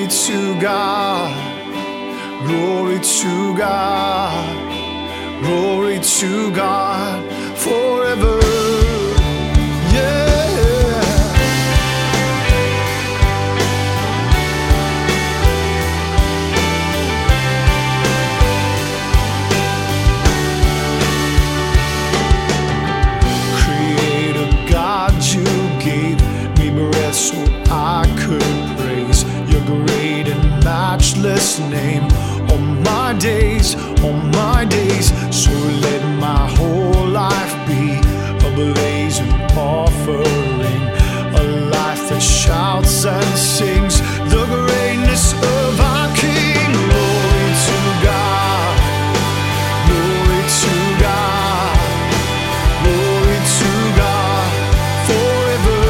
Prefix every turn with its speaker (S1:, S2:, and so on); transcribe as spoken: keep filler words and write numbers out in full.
S1: to God, glory to God, glory to God forever. Yeah. Creator God, you gave me breath so I could praise your great and matchless name. All my days, all my days, so let my whole life be a blazing offering, a life that shouts and sings.